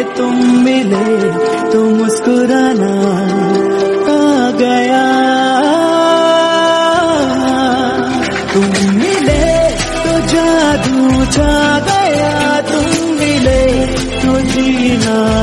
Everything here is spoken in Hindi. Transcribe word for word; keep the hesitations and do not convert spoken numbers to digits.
तुम मिले तो मुस्कुराना आ गया। तुम मिले तो जादू छा गया, तुम मिले तो जीना